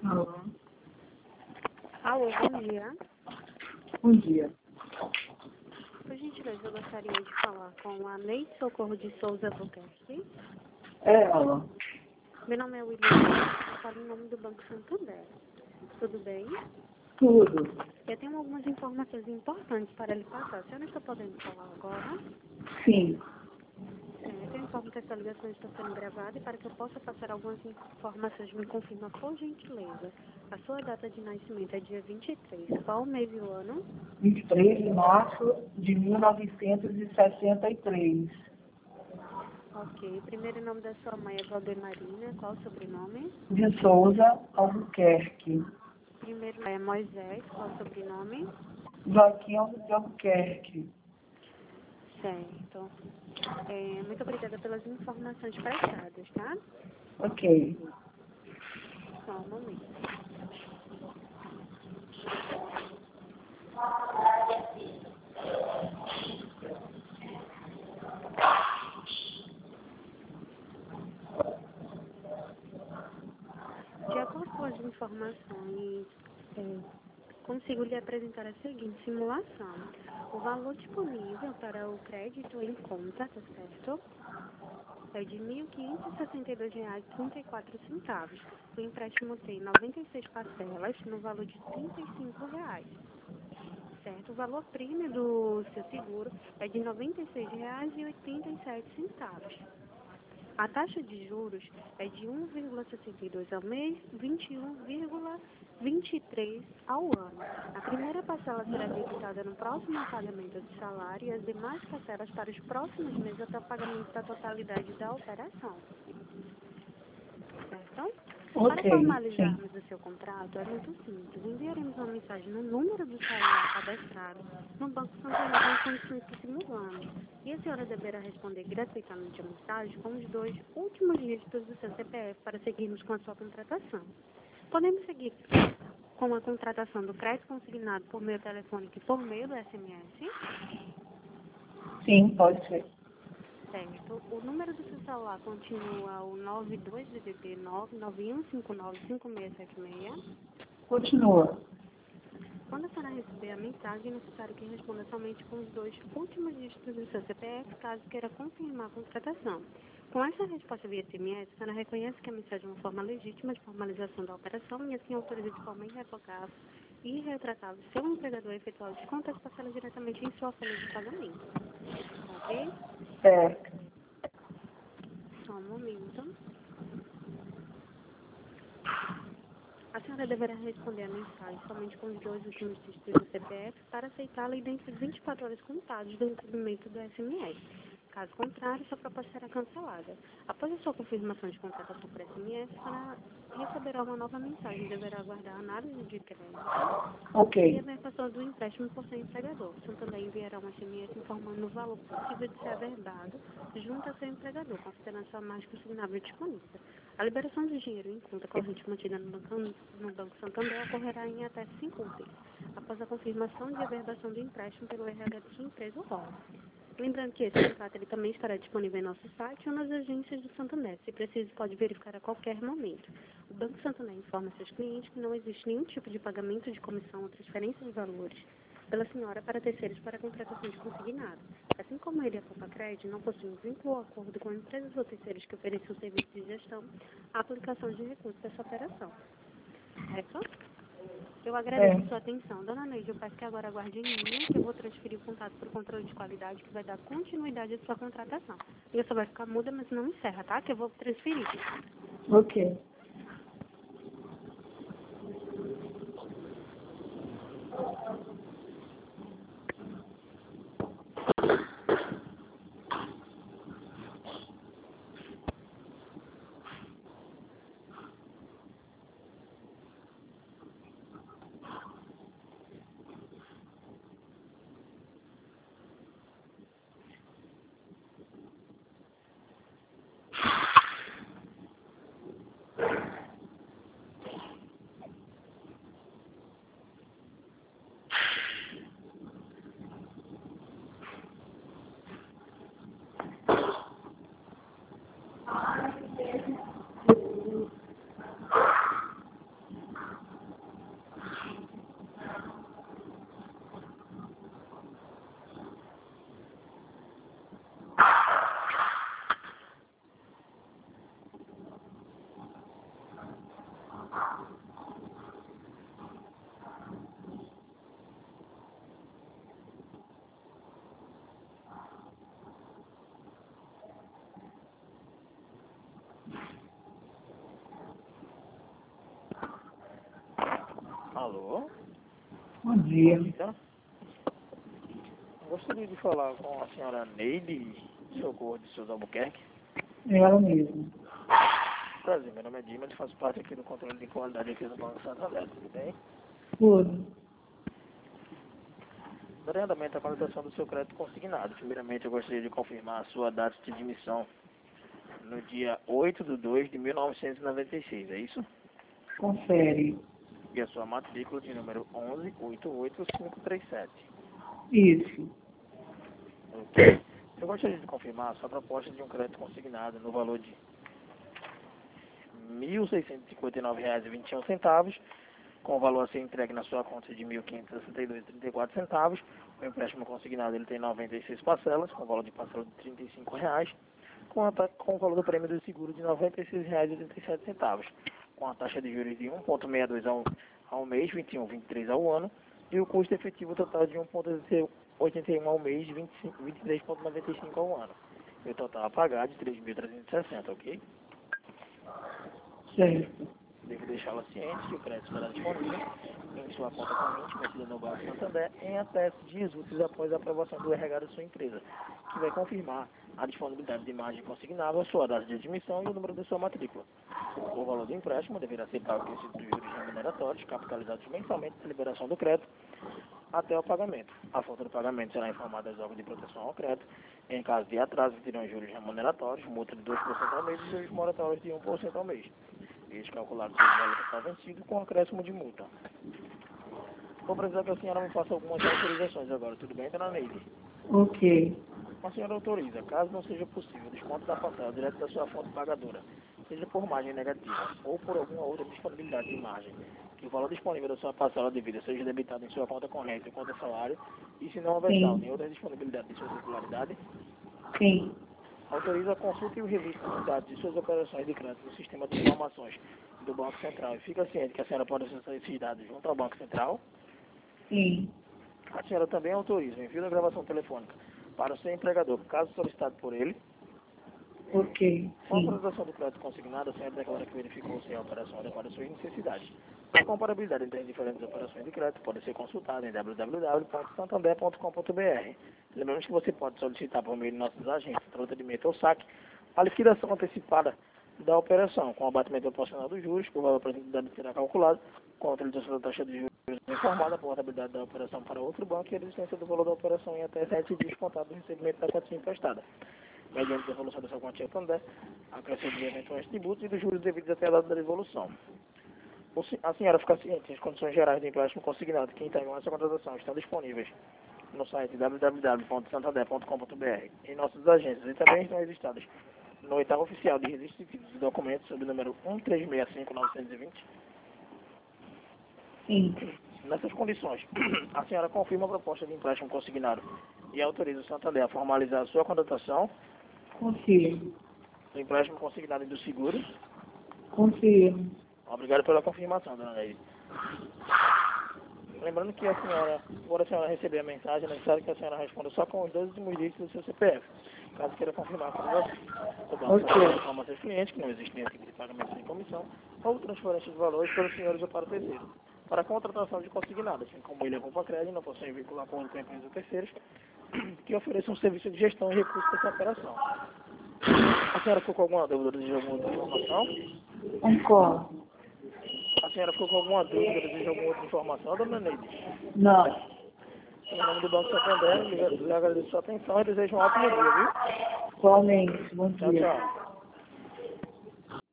Alô, Alô, bom dia. bom dia. Por gentileza, eu gostaria de falar com a Neide Socorro de Souza Albuquerque. É ela. Meu nome é William, eu falo em nome do Banco Santander. Tudo bem? Tudo. Eu tenho algumas informações importantes para lhe passar. A senhora está podendo falar agora? Sim. Certo, eu informo que essa ligação está sendo gravada e para que eu possa passar algumas informações, me confirma por gentileza. A sua data de nascimento é dia 23. Qual o mês e o ano? 23 de março de 1963. Ok. O primeiro nome da sua mãe é Valdemarina. Qual o sobrenome? De Souza Albuquerque. Primeiro é Moisés. Qual o sobrenome? Joaquim de Albuquerque. Certo. Muito obrigada pelas informações prestadas, tá? Ok. Só um momento. De acordo com as informações, consigo lhe apresentar a seguinte simulação. O valor disponível para o crédito em conta, tá certo? É de R$ 1.562,34. O empréstimo tem 96 parcelas no valor de R$ 35. Certo? O valor prêmio do seu seguro é de R$ 96,87. A taxa de juros é de 1,62 ao mês, 21,23 ao ano. A primeira parcela será debitada no próximo pagamento do salário e as demais parcelas para os próximos meses até o pagamento da totalidade da operação. Certo? Para Ok, sim. formalizarmos o seu contrato, é muito simples. Enviaremos uma mensagem no número do celular cadastrado no Banco Santander nas condições que simulamos. E a senhora deverá responder gratuitamente a mensagem com os 2 últimos dígitos do seu CPF para seguirmos com a sua contratação. Podemos seguir com a contratação do crédito consignado por meio telefônico e por meio do SMS? Sim, pode ser. Certo. O número do seu celular continua o 92DDD 991595676. Continua. Quando a senhora receber a mensagem, é necessário que responda somente com os 2 últimos dígitos do seu CPF, caso queira confirmar a contratação. Com essa resposta via SMS, a senhora reconhece que a mensagem é uma forma legítima de formalização da operação e assim autoriza de forma irrevogável e irretratável seu empregador a efetuar o desconto das parcelas diretamente em sua folha de pagamento. Ok? Certo. Só um momento. A senhora deverá responder a mensagem somente com os 2 últimos dígitos do CPF para aceitá-la e dentro de 24 horas contadas do recebimento do SMS. Caso contrário, sua proposta será cancelada. Após a sua confirmação de contratação por SMS, a senhora receberá uma nova mensagem e deverá aguardar a análise de crédito e Ok. a verificação do empréstimo por seu empregador. O Santander enviará um SMS informando o valor possível de ser averbado junto ao seu empregador, considerando sua margem consignável disponível. A liberação de dinheiro em conta corrente mantida no Banco Santander ocorrerá em até 5 úteis, após a confirmação de averbação do empréstimo pelo RH de sua empresa ou órgão. Lembrando que esse contrato ele também estará disponível em nosso site ou nas agências do Santander. Se preciso, pode verificar a qualquer momento. O Banco Santander informa seus clientes que não existe nenhum tipo de pagamento de comissão ou transferência de valores pela senhora para terceiros para contratação de consignado. Assim como ele e a Compacred não possuem vínculo ou acordo com empresas ou terceiros que ofereçam serviços de gestão, a aplicação de recursos dessa operação. Certo? Eu agradeço a sua atenção. Dona Neide, eu peço que agora aguarde em linha, que eu vou transferir o contato para o controle de qualidade, que vai dar continuidade à sua contratação. E só vai ficar muda, mas não encerra, tá? Que eu vou transferir. Ok. Alô? Bom dia. Então, gostaria de falar com a senhora Neide Socorro de Souza Albuquerque. É ela mesma. Prazer, meu nome é Dimas e faço parte aqui do controle de qualidade aqui do Banco Santander, tudo bem? Tudo. Darei andamento à validação do seu crédito consignado. Primeiramente, eu gostaria de confirmar a sua data de admissão no dia 8/2/1996, é isso? Confere. E a sua matrícula de número 1188537. Isso. Ok. Eu gostaria de confirmar a sua proposta de um crédito consignado no valor de R$ 1.659,21, com o valor a ser entregue na sua conta de R$ 1.562,34. O empréstimo consignado ele tem 96 parcelas, com o valor de parcela de R$ 35,00, com o valor do prêmio do seguro de R$ 96,87, com a taxa de juros de 1,62 ao mês, 21,23 ao ano, e o custo efetivo total de 1,81 ao mês, 23,95 ao ano. E o total a pagar de 3.360, ok? Certo. Devo deixá-la ciente que o crédito estará disponível em sua conta corrente, mantida no Banco Santander, em até 7 dias úteis após a aprovação do RH da sua empresa, que vai confirmar a disponibilidade de margem consignável, a sua data de admissão e o número da sua matrícula. O valor do empréstimo deverá ser pago com dos juros remuneratórios, capitalizados mensalmente na liberação do crédito, até o pagamento. A falta do pagamento será informada aos órgãos de proteção ao crédito. Em caso de atraso, terão juros remuneratórios, multa de 2% ao mês e juros moratórios de 1% ao mês. Eles calculados sobre o valor total vencido com acréscimo de multa. Vou precisar que a senhora me faça algumas autorizações agora, tudo bem, dona Neide? Ok. A senhora autoriza, caso não seja possível, o desconto da parcela direto da sua fonte pagadora, seja por margem negativa ou por alguma outra disponibilidade de margem, que o valor disponível da sua parcela devida seja debitado em sua conta corrente ou conta salário, e se não houver saldo nem outra disponibilidade de sua titularidade, Sim. autoriza a consulta e o registro dos dados de suas operações de crédito no sistema de informações do Banco Central. E fica ciente que a senhora pode acessar esses dados junto ao Banco Central. Sim. A senhora também autoriza o envio da gravação telefônica para o seu empregador, caso solicitado por ele. Ok. Com a Sim. autorização do crédito consignado, a senhora declara que verificou se a operação adequada às suas necessidades. A comparabilidade entre as diferentes operações de crédito pode ser consultada em www.santander.com.br. Lembramos que você pode solicitar por meio de nossas agências, atendimento ou saque, a liquidação antecipada da operação, com abatimento proporcional dos juros, o valor presente deve ser calculado, com a utilização da taxa de juros informada, a portabilidade da operação para outro banco e a existência do valor da operação em até 7 dias contado do recebimento da quantia emprestada, mediante a devolução da sua quantia Santander, acrescento de eventuais tributos e dos juros devidos até a data da devolução. A senhora fica ciente, as condições gerais do empréstimo consignado que integram essa contratação estão disponíveis no site www.santander.com.br, em nossas agências, e também estão registradas no oitavo oficial de registro de documentos sob o número 1365920. Sim. Nessas condições, a senhora confirma a proposta de empréstimo consignado e autoriza o Santander a formalizar a sua contratação Confirmo. do empréstimo consignado e do seguro. Confirmo. Obrigado pela confirmação, dona Neide. Lembrando que a senhora, agora a senhora receber a mensagem, é necessário que a senhora responda só com os 2 últimos dígitos do seu CPF, caso queira confirmar a contratação. O banco Ok. informa a seus clientes que não existe nenhum tipo de pagamento sem comissão ou transferência de valores para os senhores ou para o terceiro. Para a contratação de consignado, assim como ele levou para crédito, não possuem vincular acordo com a empresa ou terceiros que ofereçam um serviço de gestão e recursos dessa operação. A senhora ficou com alguma dúvida de alguma outra informação? Concordo. A senhora ficou com alguma dúvida, deseja alguma outra informação, dona Neide? Não. Em nome do Banco Santander, lhe agradeço a sua atenção e desejo um ótimo dia, viu? Igualmente. Bom Tchau, dia. tchau.